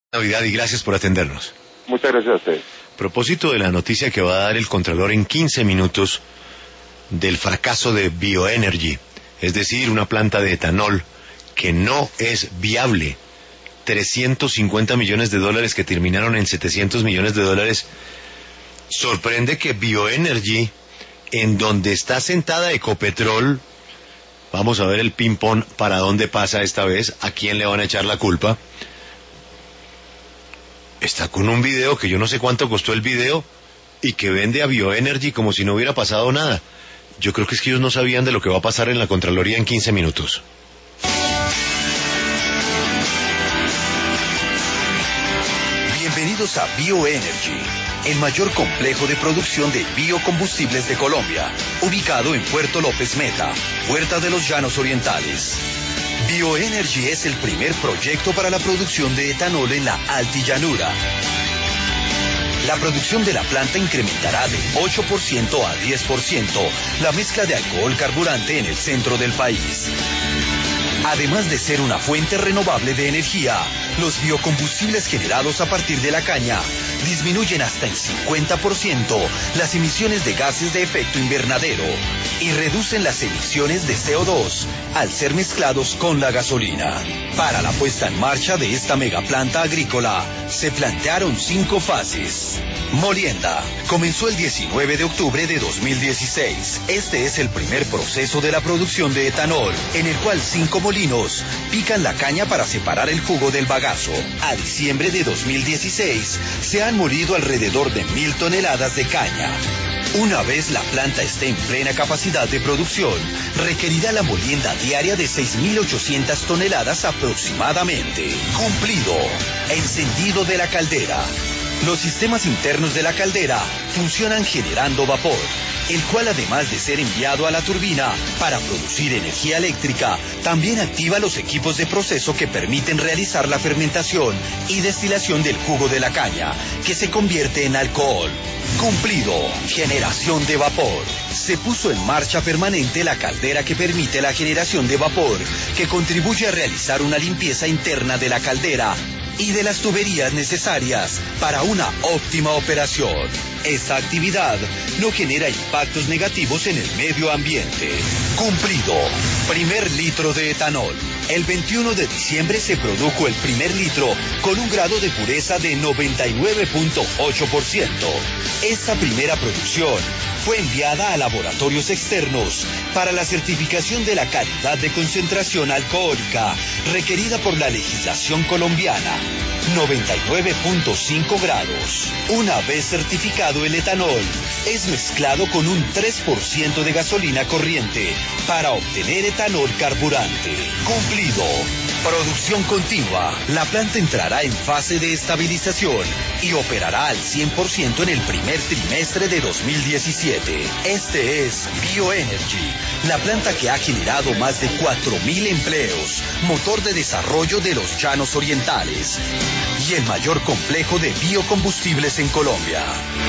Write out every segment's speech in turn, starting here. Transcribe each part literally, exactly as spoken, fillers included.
Navidad y gracias por atendernos. Muchas gracias a ustedes. A propósito de la noticia que va a dar el Contralor en quince minutos del fracaso de Bioenergy, es decir, una planta de etanol que no es viable, trescientos cincuenta millones de dólares que terminaron en setecientos millones de dólares, sorprende que Bioenergy, en donde está sentada Ecopetrol, vamos a ver el ping-pong para dónde pasa esta vez, a quién le van a echar la culpa, está con un video que yo no sé cuánto costó el video y que vende a Bioenergy como si no hubiera pasado nada. Yo creo que es que ellos no sabían de lo que va a pasar en la Contraloría en quince minutos. Bienvenidos a Bioenergy, el mayor complejo de producción de biocombustibles de Colombia, ubicado en Puerto López Meta, Puerta de los Llanos Orientales. Bioenergy es el primer proyecto para la producción de etanol en la Altillanura. La producción de la planta incrementará de ocho por ciento a diez por ciento la mezcla de alcohol carburante en el centro del país. Además de ser una fuente renovable de energía, los biocombustibles generados a partir de la caña disminuyen hasta en cincuenta por ciento las emisiones de gases de efecto invernadero y reducen las emisiones de C O dos al ser mezclados con la gasolina. Para la puesta en marcha de esta megaplanta agrícola, se plantearon cinco fases. Molienda. Comenzó el diecinueve de octubre de dos mil dieciséis. Este es el primer proceso de la producción de etanol, en el cual cinco molinos pican la caña para separar el jugo del bagazo. A diciembre de dos mil dieciséis se han molido alrededor de mil toneladas de caña. Una vez la planta esté en plena capacidad de producción, requerirá la molienda diaria de seis mil ochocientas toneladas aproximadamente. Cumplido. Encendido de la caldera. Los sistemas internos de la caldera funcionan generando vapor, el cual además de ser enviado a la turbina para producir energía eléctrica, también activa los equipos de proceso que permiten realizar la fermentación y destilación del jugo de la caña, que se convierte en alcohol. Cumplido. Generación de vapor. Se puso en marcha permanente la caldera que permite la generación de vapor, que contribuye a realizar una limpieza interna de la caldera y de las tuberías necesarias para una óptima operación. Esta actividad no genera impactos negativos en el medio ambiente. Cumplido. Primer litro de etanol. El veintiuno de diciembre se produjo el primer litro con un grado de pureza de noventa y nueve punto ocho por ciento. Esta primera producción fue enviada a laboratorios externos para la certificación de la calidad de concentración alcohólica requerida por la legislación colombiana. noventa y nueve punto cinco grados. Una vez certificado el etanol, es mezclado con un tres por ciento de gasolina corriente para obtener etanol carburante. Cumplido. Producción continua. La planta entrará en fase de estabilización y operará al cien por ciento en el primer trimestre de dos mil diecisiete. Este es Bioenergy, la planta que ha generado más de cuatro mil empleos, motor de desarrollo de los Llanos Orientales y el mayor complejo de biocombustibles en Colombia.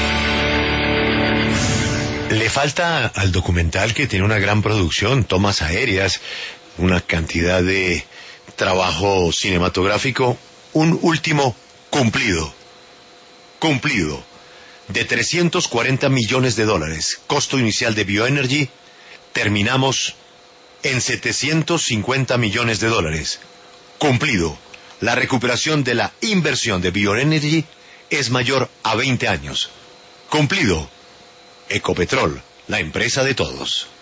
Le falta al documental, que tiene una gran producción, tomas aéreas, una cantidad de trabajo cinematográfico, un último cumplido. Cumplido. De trescientos cuarenta millones de dólares, costo inicial de Bioenergy, terminamos en setecientos cincuenta millones de dólares. Cumplido. La recuperación de la inversión de Bioenergy es mayor a veinte años. Cumplido. Ecopetrol, la empresa de todos.